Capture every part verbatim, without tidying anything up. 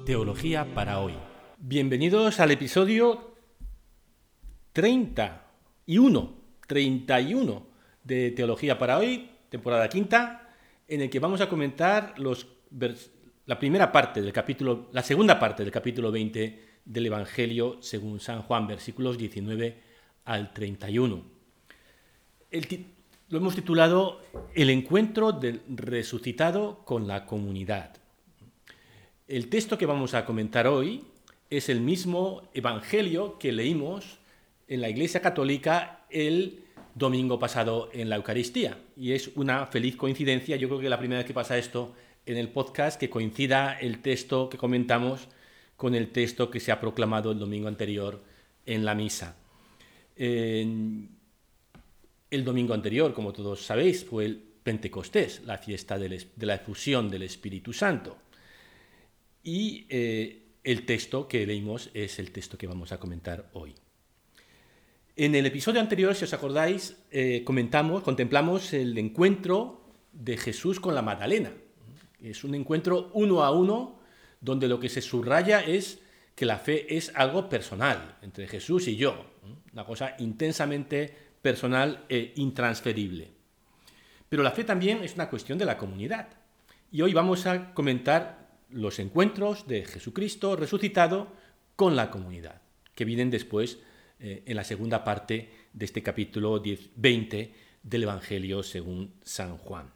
Teología para hoy. Bienvenidos al episodio treinta y uno, treinta y uno de Teología para hoy, temporada quinta, en el que vamos a comentar los, la primera parte del capítulo, la segunda parte del capítulo veinte del Evangelio según San Juan, versículos diecinueve al treinta y uno. El, lo hemos titulado El encuentro del resucitado con la comunidad. El texto que vamos a comentar hoy es el mismo evangelio que leímos en la Iglesia Católica el domingo pasado en la Eucaristía. Y es una feliz coincidencia, yo creo que es la primera vez que pasa esto en el podcast, que coincida el texto que comentamos con el texto que se ha proclamado el domingo anterior en la misa. En el domingo anterior, como todos sabéis, fue el Pentecostés, la fiesta de la efusión del Espíritu Santo. Y eh, el texto que leímos es el texto que vamos a comentar hoy. En el episodio anterior, si os acordáis, eh, comentamos, contemplamos el encuentro de Jesús con la Magdalena. Es un encuentro uno a uno, donde lo que se subraya es que la fe es algo personal, entre Jesús y yo, una cosa intensamente personal e intransferible. Pero la fe también es una cuestión de la comunidad. Y hoy vamos a comentar los encuentros de Jesucristo resucitado con la comunidad, que vienen después eh, en la segunda parte de este capítulo diez, veinte del Evangelio según San Juan.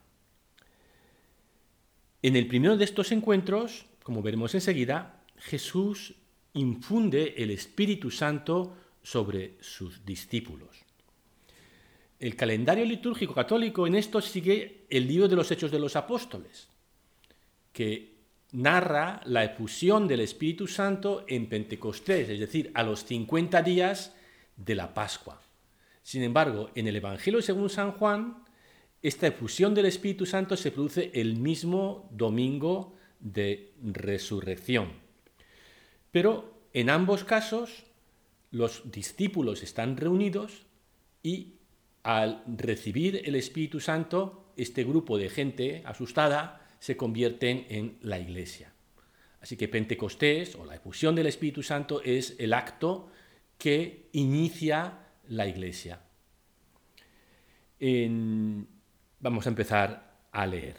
En el primero de estos encuentros, como veremos enseguida, Jesús infunde el Espíritu Santo sobre sus discípulos. El calendario litúrgico católico en esto sigue el libro de los Hechos de los Apóstoles, que narra la efusión del Espíritu Santo en Pentecostés, es decir, a los cincuenta días de la Pascua. Sin embargo, en el Evangelio según San Juan, esta efusión del Espíritu Santo se produce el mismo domingo de resurrección. Pero en ambos casos, los discípulos están reunidos y al recibir el Espíritu Santo, este grupo de gente asustada se convierten en la Iglesia. Así que Pentecostés, o la efusión del Espíritu Santo, es el acto que inicia la Iglesia. En... Vamos a empezar a leer.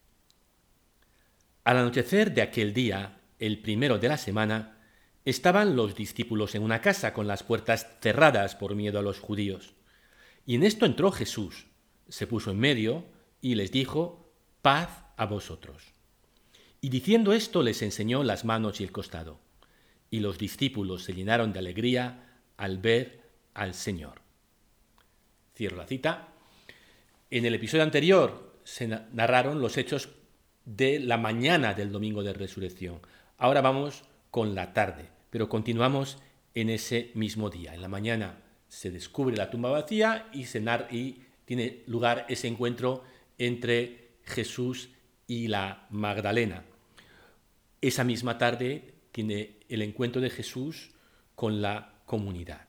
Al anochecer de aquel día, el primero de la semana, estaban los discípulos en una casa con las puertas cerradas por miedo a los judíos. Y en esto entró Jesús, se puso en medio y les dijo: «Paz a vosotros». Y diciendo esto les enseñó las manos y el costado. Y los discípulos se llenaron de alegría al ver al Señor. Cierro la cita. En el episodio anterior se narraron los hechos de la mañana del domingo de resurrección. Ahora vamos con la tarde, pero continuamos en ese mismo día. En la mañana se descubre la tumba vacía y, se nar- y tiene lugar ese encuentro entre Jesús y la Magdalena. Esa misma tarde tiene el encuentro de Jesús con la comunidad.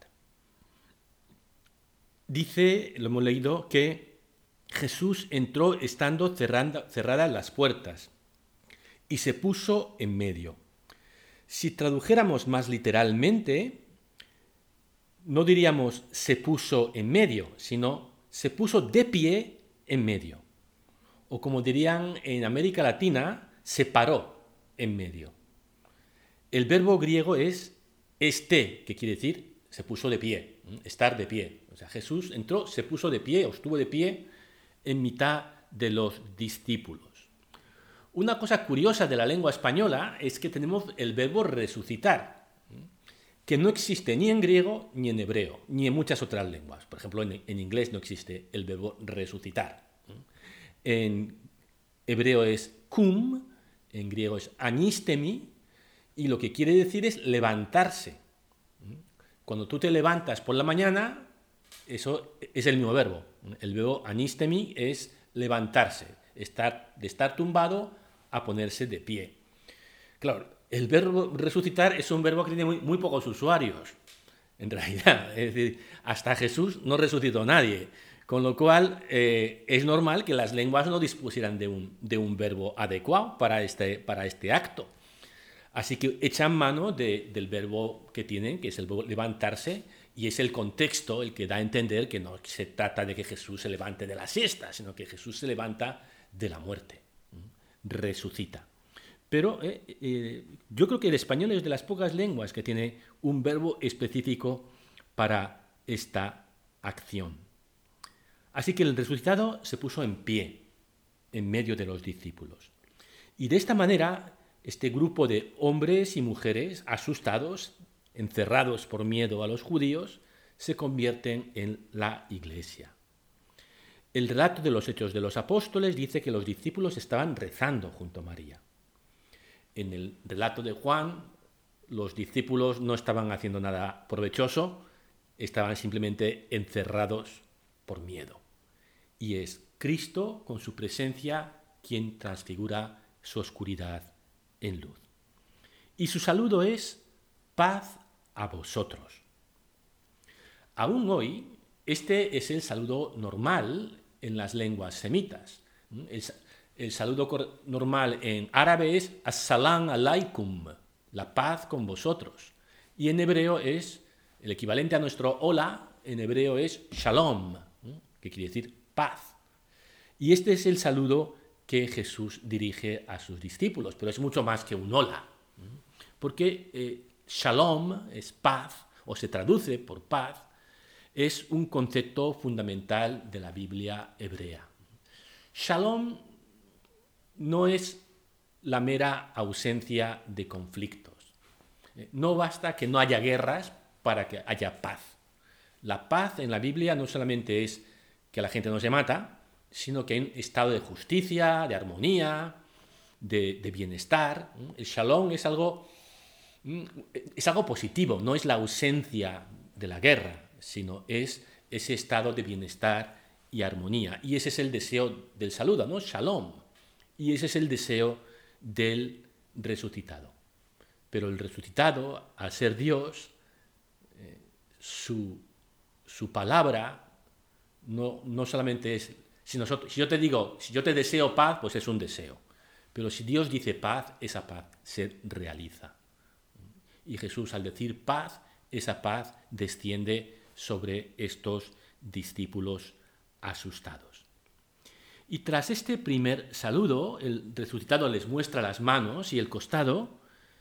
Dice, lo hemos leído, que Jesús entró estando cerrando, cerradas las puertas y se puso en medio. Si tradujéramos más literalmente, no diríamos se puso en medio, sino se puso de pie en medio. O como dirían en América Latina, se paró en medio. El verbo griego es este, que quiere decir se puso de pie, estar de pie. O sea, Jesús entró, se puso de pie o estuvo de pie en mitad de los discípulos. Una cosa curiosa de la lengua española es que tenemos el verbo resucitar, que no existe ni en griego ni en hebreo, ni en muchas otras lenguas. Por ejemplo, en, en inglés no existe el verbo resucitar. En hebreo es kum, en griego es anistemi, y lo que quiere decir es levantarse. Cuando tú te levantas por la mañana, eso es el mismo verbo. El verbo anistemi es levantarse, estar, de estar tumbado a ponerse de pie. Claro, el verbo resucitar es un verbo que tiene muy, muy pocos usuarios, en realidad. Es decir, hasta Jesús no resucitó a nadie. Con lo cual, eh, es normal que las lenguas no dispusieran de un, de un verbo adecuado para este, para este acto. Así que echan mano de, del verbo que tienen, que es el verbo levantarse, y es el contexto el que da a entender que no se trata de que Jesús se levante de la siesta, sino que Jesús se levanta de la muerte, resucita. Pero eh, eh, yo creo que el español es de las pocas lenguas que tiene un verbo específico para esta acción. Así que el resucitado se puso en pie en medio de los discípulos. Y de esta manera, este grupo de hombres y mujeres asustados, encerrados por miedo a los judíos, se convierten en la Iglesia. El relato de los Hechos de los Apóstoles dice que los discípulos estaban rezando junto a María. En el relato de Juan, los discípulos no estaban haciendo nada provechoso, estaban simplemente encerrados por miedo. Y es Cristo, con su presencia, quien transfigura su oscuridad en luz. Y su saludo es paz a vosotros. Aún hoy, este es el saludo normal en las lenguas semitas. El, el saludo normal en árabe es as-salam alaikum, la paz con vosotros. Y en hebreo es, el equivalente a nuestro hola, en hebreo es shalom, que quiere decir paz. Y este es el saludo que Jesús dirige a sus discípulos, pero es mucho más que un hola, porque eh, shalom es paz, o se traduce por paz, es un concepto fundamental de la Biblia hebrea. Shalom no es la mera ausencia de conflictos. No basta que no haya guerras para que haya paz. La paz en la Biblia no solamente es que la gente no se mata, sino que hay un estado de justicia, de armonía, de, de bienestar. El shalom es algo, es algo positivo, no es la ausencia de la guerra, sino es ese estado de bienestar y armonía. Y ese es el deseo del saludo, ¿no? Shalom. Y ese es el deseo del resucitado. Pero el resucitado, al ser Dios, eh, su, su palabra no, no solamente es... Si, nosotros, si yo te digo, si yo te deseo paz, pues es un deseo. Pero si Dios dice paz, esa paz se realiza. Y Jesús, al decir paz, esa paz desciende sobre estos discípulos asustados. Y tras este primer saludo, el resucitado les muestra las manos y el costado.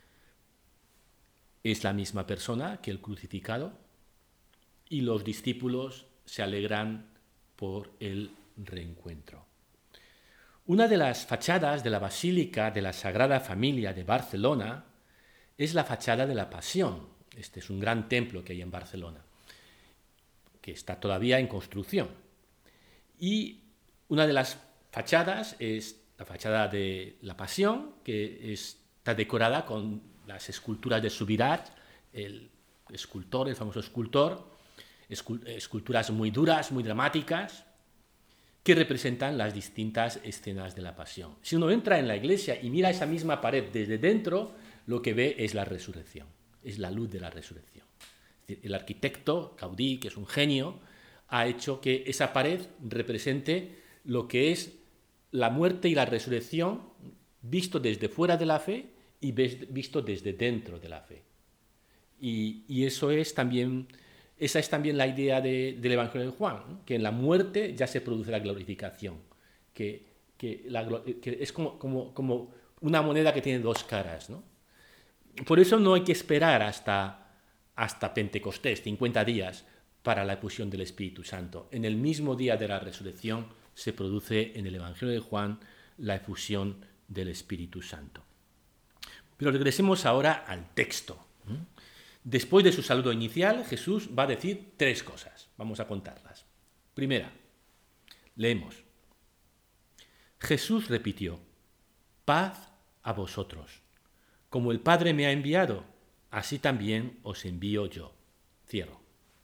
Es la misma persona que el crucificado, y los discípulos se alegran por el reencuentro. Una de las fachadas de la Basílica de la Sagrada Familia de Barcelona es la fachada de la Pasión. Este es un gran templo que hay en Barcelona, que está todavía en construcción. Y una de las fachadas es la fachada de la Pasión, que está decorada con las esculturas de Subirats, el escultor, el famoso escultor, esculturas muy duras, muy dramáticas, que representan las distintas escenas de la Pasión. Si uno entra en la iglesia y mira esa misma pared desde dentro, lo que ve es la resurrección, es la luz de la resurrección. Es decir, el arquitecto Gaudí, que es un genio, ha hecho que esa pared represente lo que es la muerte y la resurrección visto desde fuera de la fe y visto desde dentro de la fe. Y, y eso es también, esa es también la idea de, del Evangelio de Juan, ¿no? Que en la muerte ya se produce la glorificación, que, que, la, que es como, como, como una moneda que tiene dos caras, ¿no? Por eso no hay que esperar hasta, hasta Pentecostés, cincuenta días, para la efusión del Espíritu Santo. En el mismo día de la resurrección se produce en el Evangelio de Juan la efusión del Espíritu Santo. Pero regresemos ahora al texto. Después de su saludo inicial, Jesús va a decir tres cosas. Vamos a contarlas. Primera, leemos. Jesús repitió, paz a vosotros. Como el Padre me ha enviado, así también os envío yo. Cierro.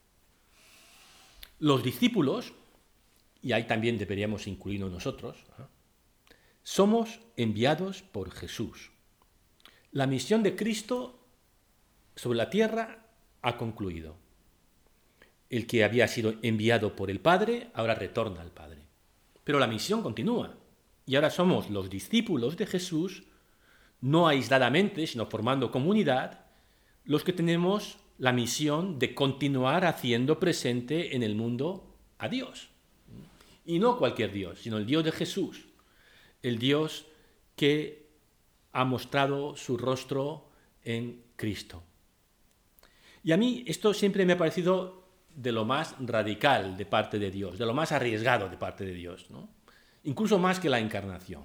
Los discípulos, y ahí también deberíamos incluirnos nosotros, ¿no? Somos enviados por Jesús. La misión de Cristo sobre la tierra ha concluido. El que había sido enviado por el Padre ahora retorna al Padre. Pero la misión continúa. Y ahora somos los discípulos de Jesús no aisladamente, sino formando comunidad, los que tenemos la misión de continuar haciendo presente en el mundo a Dios. Y no cualquier Dios, sino el Dios de Jesús, el Dios que ha mostrado su rostro en Cristo. Y a mí esto siempre me ha parecido de lo más radical de parte de Dios, de lo más arriesgado de parte de Dios, ¿no? Incluso más que la encarnación.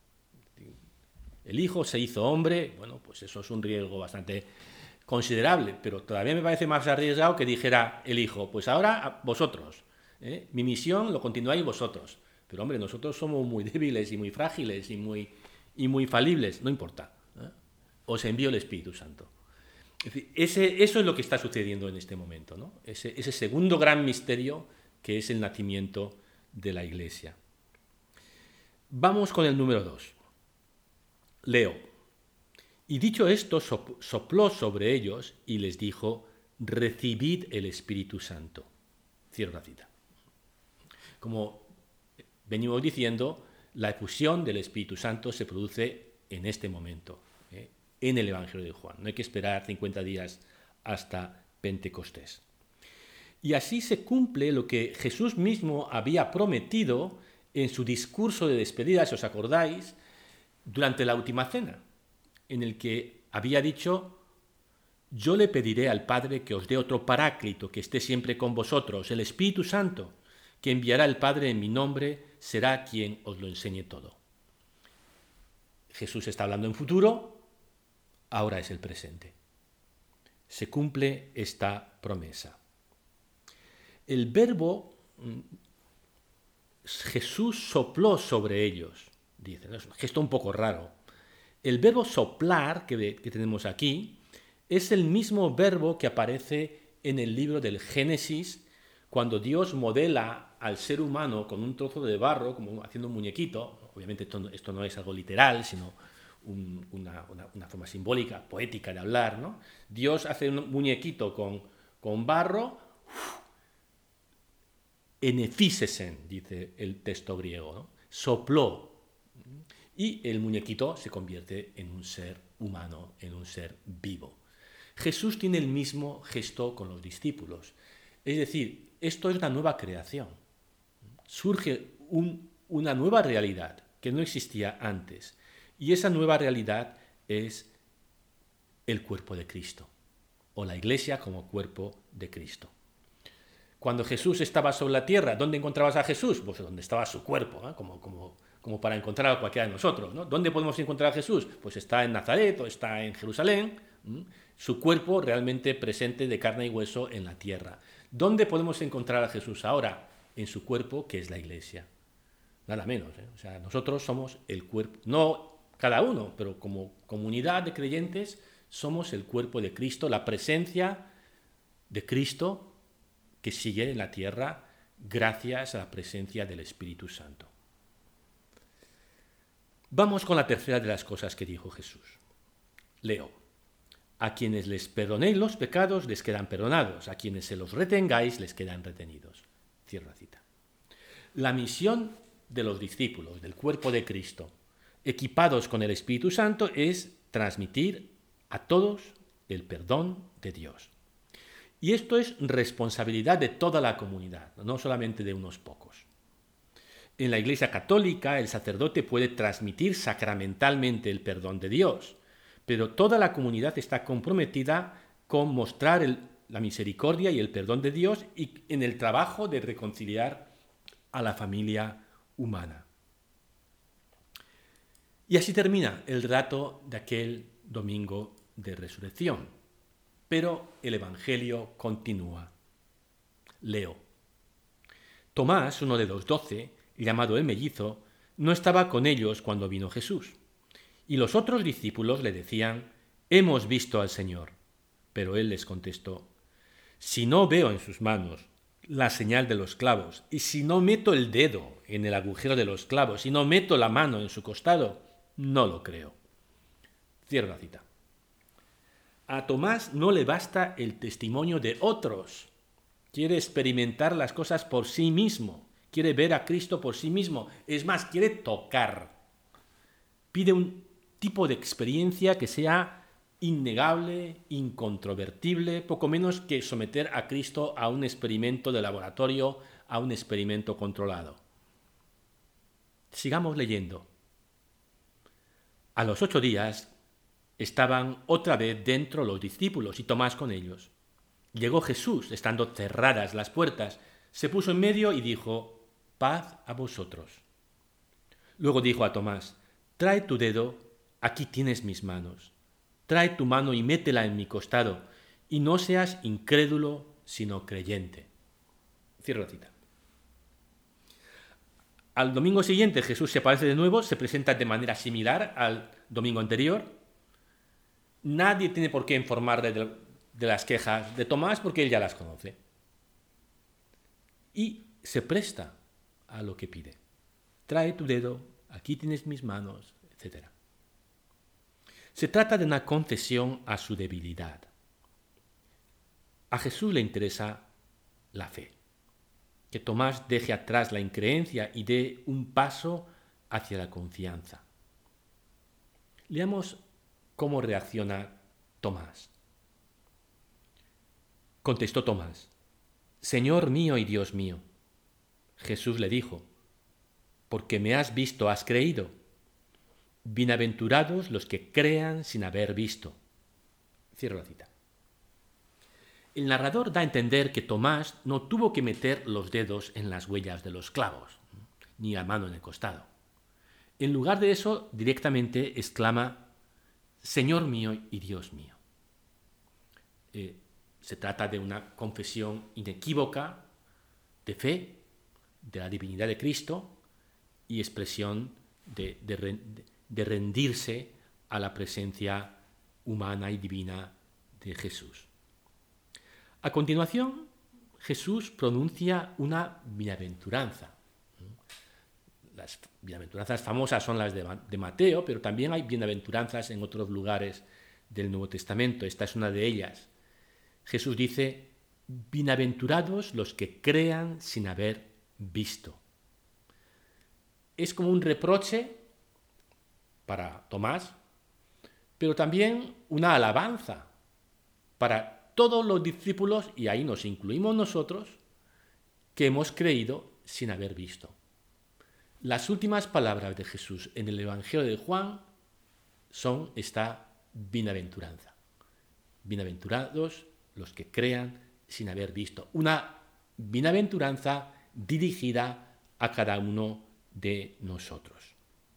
El Hijo se hizo hombre, bueno, pues eso es un riesgo bastante considerable, pero todavía me parece más arriesgado que dijera el Hijo, pues ahora vosotros, ¿eh? Mi misión lo continuáis vosotros. Pero hombre, nosotros somos muy débiles y muy frágiles y muy, y muy falibles, no importa, ¿eh? Os envío el Espíritu Santo. Es decir, ese, eso es lo que está sucediendo en este momento, ¿no? Ese, ese segundo gran misterio que es el nacimiento de la Iglesia. Vamos con el número dos. Leo. Y dicho esto, sopló sobre ellos y les dijo, recibid el Espíritu Santo. Cierro la cita. Como venimos diciendo, la efusión del Espíritu Santo se produce en este momento, ¿eh? En el Evangelio de Juan. No hay que esperar cincuenta días hasta Pentecostés. Y así se cumple lo que Jesús mismo había prometido en su discurso de despedida, si os acordáis, durante la última cena, en el que había dicho, yo le pediré al Padre que os dé otro paráclito que esté siempre con vosotros, el Espíritu Santo, que enviará el Padre en mi nombre, será quien os lo enseñe todo. Jesús está hablando en futuro, ahora es el presente. Se cumple esta promesa. El verbo Jesús sopló sobre ellos, dice, ¿no? Es un gesto un poco raro. El verbo soplar que, que tenemos aquí es el mismo verbo que aparece en el libro del Génesis cuando Dios modela al ser humano con un trozo de barro, como haciendo un muñequito. Obviamente esto no, esto no es algo literal, sino un, una, una, una forma simbólica, poética de hablar, ¿no? Dios hace un muñequito con, con barro, enefísesen, dice el texto griego, ¿no? Sopló. Y el muñequito se convierte en un ser humano, en un ser vivo. Jesús tiene el mismo gesto con los discípulos. Es decir, esto es una nueva creación. Surge un, una nueva realidad que no existía antes. Y esa nueva realidad es el cuerpo de Cristo, o la Iglesia como cuerpo de Cristo. Cuando Jesús estaba sobre la tierra, ¿dónde encontrabas a Jesús? Pues donde estaba su cuerpo, ¿eh? como, como, como para encontrar a cualquiera de nosotros, ¿no? ¿Dónde podemos encontrar a Jesús? Pues está en Nazaret o está en Jerusalén, ¿m? Su cuerpo realmente presente de carne y hueso en la tierra. ¿Dónde podemos encontrar a Jesús ahora? En su cuerpo, que es la Iglesia. Nada menos, ¿eh? O sea, nosotros somos el cuerpo, no cada uno, pero como comunidad de creyentes somos el cuerpo de Cristo, la presencia de Cristo que sigue en la tierra gracias a la presencia del Espíritu Santo. Vamos con la tercera de las cosas que dijo Jesús. Leo. A quienes les perdonéis los pecados les quedan perdonados, a quienes se los retengáis les quedan retenidos. Cierro la cita. La misión de los discípulos, del cuerpo de Cristo, equipados con el Espíritu Santo, es transmitir a todos el perdón de Dios. Y esto es responsabilidad de toda la comunidad, no solamente de unos pocos. En la Iglesia Católica, el sacerdote puede transmitir sacramentalmente el perdón de Dios, pero toda la comunidad está comprometida con mostrar el, la misericordia y el perdón de Dios y en el trabajo de reconciliar a la familia humana. Y así termina el relato de aquel domingo de resurrección. Pero el Evangelio continúa. Leo. Tomás, uno de los doce, llamado el mellizo, no estaba con ellos cuando vino Jesús. Y los otros discípulos le decían, hemos visto al Señor. Pero él les contestó, si no veo en sus manos la señal de los clavos, y si no meto el dedo en el agujero de los clavos, y no meto la mano en su costado, no lo creo. Cierro la cita. A Tomás no le basta el testimonio de otros. Quiere experimentar las cosas por sí mismo. Quiere ver a Cristo por sí mismo. Es más, quiere tocar. Pide un tipo de experiencia que sea innegable, incontrovertible, poco menos que someter a Cristo a un experimento de laboratorio, a un experimento controlado. Sigamos leyendo. A los ocho días estaban otra vez dentro los discípulos y Tomás con ellos. Llegó Jesús, estando cerradas las puertas, se puso en medio y dijo: paz a vosotros. Luego dijo a Tomás: trae tu dedo, aquí tienes mis manos. Trae tu mano y métela en mi costado, y no seas incrédulo, sino creyente. Cierro la cita. Al domingo siguiente Jesús se aparece de nuevo, se presenta de manera similar al domingo anterior. Nadie tiene por qué informarle de, de las quejas de Tomás porque él ya las conoce. Y se presta a lo que pide. Trae tu dedo, aquí tienes mis manos, etcétera. Se trata de una concesión a su debilidad. A Jesús le interesa la fe. Que Tomás deje atrás la increencia y dé un paso hacia la confianza. Leamos cómo reacciona Tomás. Contestó Tomás: Señor mío y Dios mío. Jesús le dijo: porque me has visto, has creído. Bienaventurados los que crean sin haber visto. Cierro la cita. El narrador da a entender que Tomás no tuvo que meter los dedos en las huellas de los clavos, ni la mano en el costado. En lugar de eso, directamente exclama: Señor mío y Dios mío. Eh, se trata de una confesión inequívoca de fe, de la divinidad de Cristo y expresión de, de, de rendirse a la presencia humana y divina de Jesús. A continuación, Jesús pronuncia una bienaventuranza. Las bienaventuranzas famosas son las de Mateo, pero también hay bienaventuranzas en otros lugares del Nuevo Testamento. Esta es una de ellas. Jesús dice: bienaventurados los que crean sin haber visto. Es como un reproche para Tomás, pero también una alabanza para todos los discípulos, y ahí nos incluimos nosotros, que hemos creído sin haber visto. Las últimas palabras de Jesús en el Evangelio de Juan son esta bienaventuranza. Bienaventurados los que crean sin haber visto. Una bienaventuranza dirigida a cada uno de nosotros.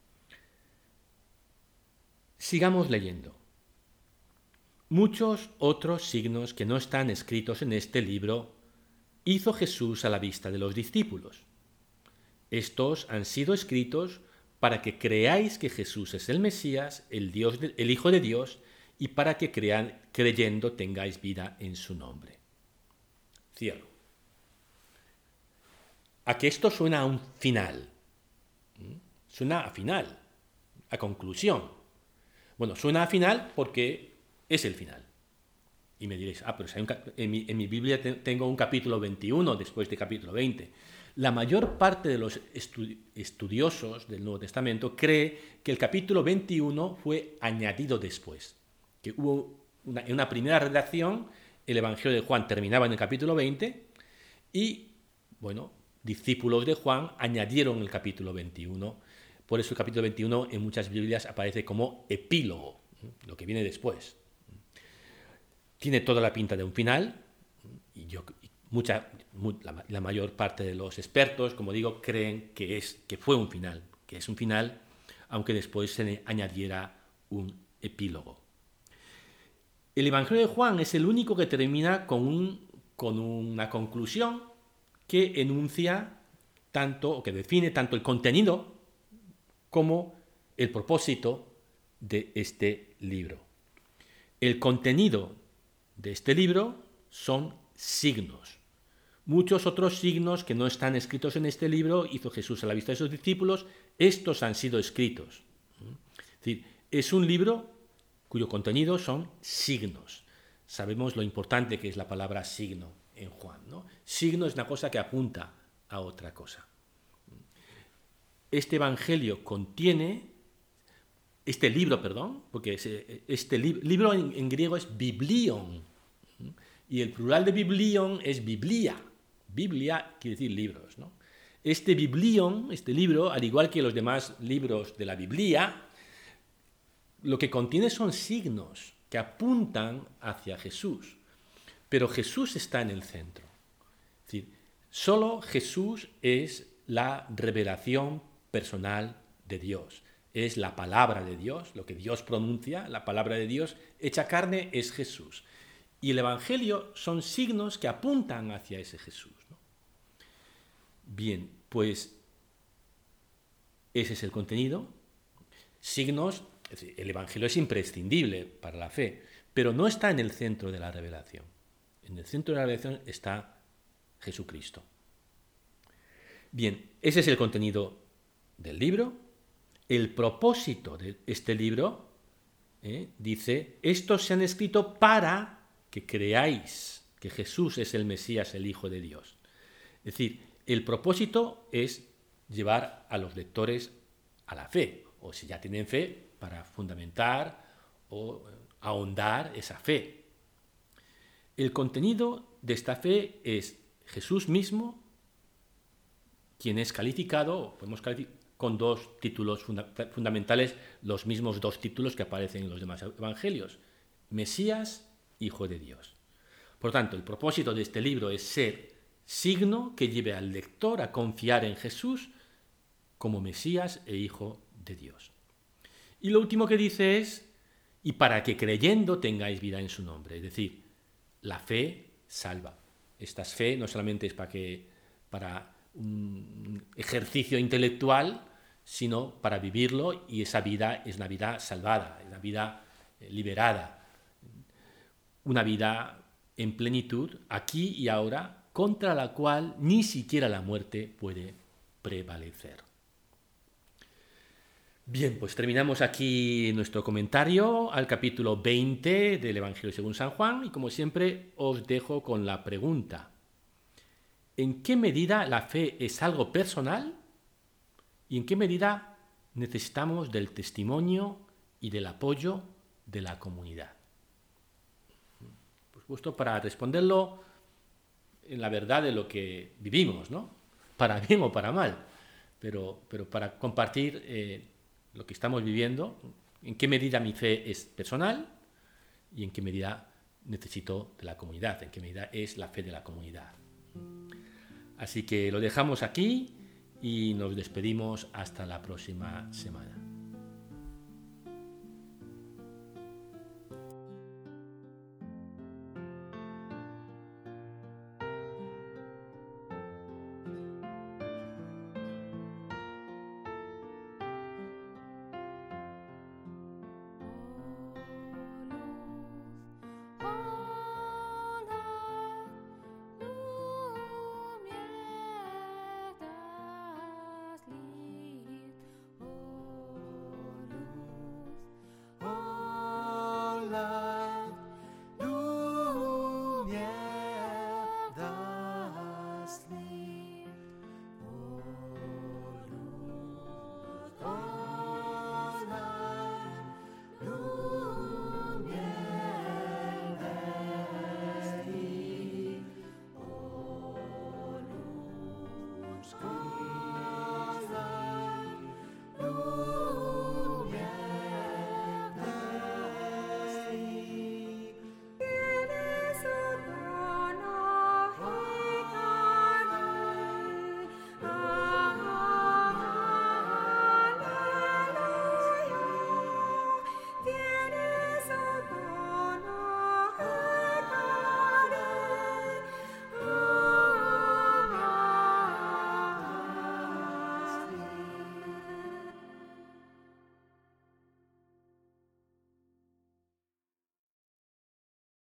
Sigamos leyendo. Muchos otros signos que no están escritos en este libro hizo Jesús a la vista de los discípulos. Estos han sido escritos para que creáis que Jesús es el Mesías, el, Dios de, el Hijo de Dios, y para que crean, creyendo tengáis vida en su nombre. Cierro. A que esto suena a un final. Suena a final, a conclusión. Bueno, suena a final porque es el final. Y me diréis: ah, pero si hay un, en, mi, en mi Biblia te, tengo un capítulo veintiuno después de capítulo veinte. La mayor parte de los estu, estudiosos del Nuevo Testamento cree que el capítulo veintiuno fue añadido después. Que hubo una, en una primera redacción, el Evangelio de Juan terminaba en el capítulo veinte y, bueno, discípulos de Juan añadieron el capítulo veintiuno. Por eso el capítulo veintiuno en muchas Biblias aparece como epílogo, lo que viene después. Tiene toda la pinta de un final, y yo, mucha, la, la mayor parte de los expertos, como digo, creen que, es, que fue un final, que es un final, aunque después se le añadiera un epílogo. El Evangelio de Juan es el único que termina con, un, con una conclusión que enuncia tanto, o que define tanto el contenido como el propósito de este libro. El contenido de este libro son signos. Muchos otros signos que no están escritos en este libro hizo Jesús a la vista de sus discípulos. Estos han sido escritos. Es decir, es un libro cuyo contenido son signos. Sabemos lo importante que es la palabra signo en Juan, ¿no? Signo es una cosa que apunta a otra cosa. Este evangelio contiene este libro, perdón, porque este li- libro en, en griego es biblion, y el plural de biblion es biblia. Biblia quiere decir libros, ¿no? Este biblion, este libro, al igual que los demás libros de la Biblia, lo que contiene son signos que apuntan hacia Jesús, pero Jesús está en el centro. Es decir, solo Jesús es la revelación personal de Dios, es la palabra de Dios, lo que Dios pronuncia, la palabra de Dios hecha carne es Jesús. Y el Evangelio son signos que apuntan hacia ese Jesús, ¿no? Bien, pues ese es el contenido. Signos, es decir, el Evangelio es imprescindible para la fe, pero no está en el centro de la revelación. En el centro de la revelación está Jesucristo. Bien, ese es el contenido del libro. El propósito de este libro, ¿eh? dice, estos se han escrito para que creáis que Jesús es el Mesías, el Hijo de Dios. Es decir, el propósito es llevar a los lectores a la fe, o si ya tienen fe, para fundamentar o ahondar esa fe. El contenido de esta fe es Jesús mismo, quien es calificado, podemos calificar, con dos títulos funda- fundamentales, los mismos dos títulos que aparecen en los demás evangelios: Mesías, Hijo de Dios. Por tanto, el propósito de este libro es ser signo que lleve al lector a confiar en Jesús como Mesías e Hijo de Dios. Y lo último que dice es, y para que creyendo tengáis vida en su nombre. Es decir, la fe salva. Esta fe no solamente es para, que, para un ejercicio intelectual, sino para vivirlo, y esa vida es una vida salvada, es una vida liberada, una vida en plenitud, aquí y ahora, contra la cual ni siquiera la muerte puede prevalecer. Bien, pues terminamos aquí nuestro comentario al capítulo veinte del Evangelio según San Juan, y como siempre os dejo con la pregunta: ¿en qué medida la fe es algo personal y en qué medida necesitamos del testimonio y del apoyo de la comunidad? Por supuesto, para responderlo en la verdad de lo que vivimos, ¿no? Para bien o para mal, pero, pero para compartir eh, lo que estamos viviendo, en qué medida mi fe es personal y en qué medida necesito de la comunidad, en qué medida es la fe de la comunidad. Así que lo dejamos aquí y nos despedimos hasta la próxima semana.